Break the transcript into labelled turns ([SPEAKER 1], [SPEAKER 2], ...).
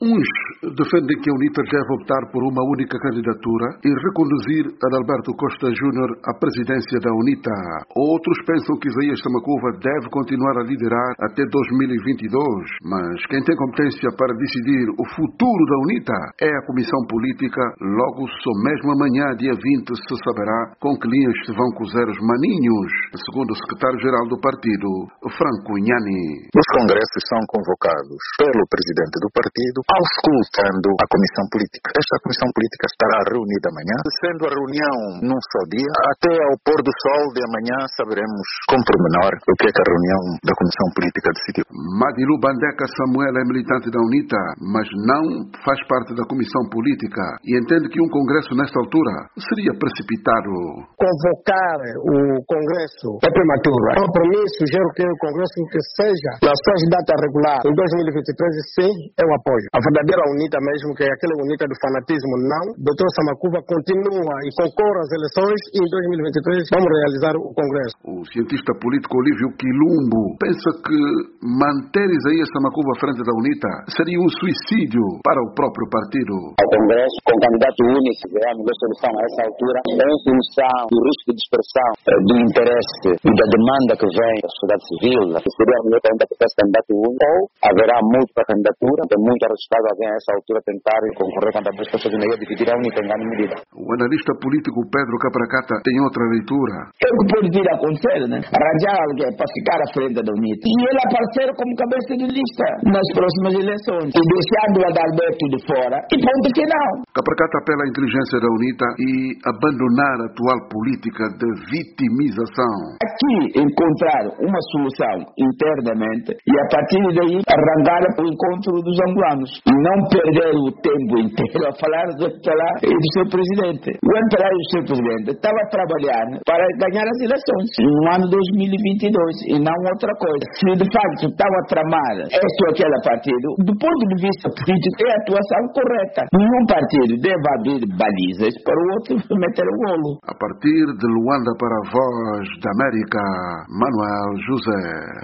[SPEAKER 1] Uns defendem que a UNITA deve optar por uma única candidatura e reconduzir Adalberto Costa Júnior à presidência da UNITA. Outros pensam que Isaías Samakuva deve continuar a liderar até 2022, mas quem tem competência para decidir o futuro da UNITA é a Comissão Política. Logo, só mesmo amanhã, dia 20, se saberá com que linhas se vão cozer os maninhos, segundo o secretário-geral do partido, Franco Inhani.
[SPEAKER 2] Os congressos são convocados pelo presidente do partido, auscultando a comissão política. Esta comissão política estará reunida amanhã, sendo a reunião num só dia. Até ao pôr do sol de amanhã saberemos com pormenor o que é que a reunião da comissão política decidiu.
[SPEAKER 1] Madilu Bandeca Samuel é militante da UNITA, mas não faz parte da comissão política e entende que um congresso nesta altura seria precipitado.
[SPEAKER 3] Convocar o congresso é prematuro. Então, para mim, sugiro que o congresso que seja nas suas datas regulares em 2023, sim, eu apoio. A verdadeira UNITA mesmo, que é aquela UNITA do fanatismo, não. Dr. Samakuva continua e concorre às eleições e em 2023 vamos realizar o congresso.
[SPEAKER 1] O cientista político Olívio Quilumbo pensa que manter Isaías Samakuva à frente da UNITA seria um suicídio para o próprio partido.
[SPEAKER 4] Ao congresso, com candidato único, é a melhor solução a essa altura, em função do risco de dispersão do interesse e da demanda que vem da sociedade civil, que seria a melhor candidato para esse candidato único, ou haverá múltipla candidatura, é muito arriscado alguém a essa altura tentar concorrer contra as pessoas e dividir a única em grande medida.
[SPEAKER 1] O analista político Pedro Capracata tem outra leitura.
[SPEAKER 5] É o que pode vir a acontecer, né? Arranjar alguém para ficar à frente da UNITA e ele aparecer como cabeça de lista nas próximas eleições e deixando o Adalberto de fora e ponto final.
[SPEAKER 1] Capracata apela à inteligência da UNITA e abandonar a atual política de vitimização.
[SPEAKER 5] Aqui encontrar uma solução internamente e a partir daí arrancar o encontro dos angolanos e não perder o tempo inteiro a falar do MPLA e do seu presidente. O MPLA e o seu presidente estavam trabalhando para ganhar as eleições no ano 2022 e não outra coisa. Se de facto estava a tramar este ou aquele partido, do ponto de vista político é a atuação correta. Nenhum partido deve abrir balizas para o outro meter o golo.
[SPEAKER 1] A partir de Luanda para a Voz da América, Manuel José.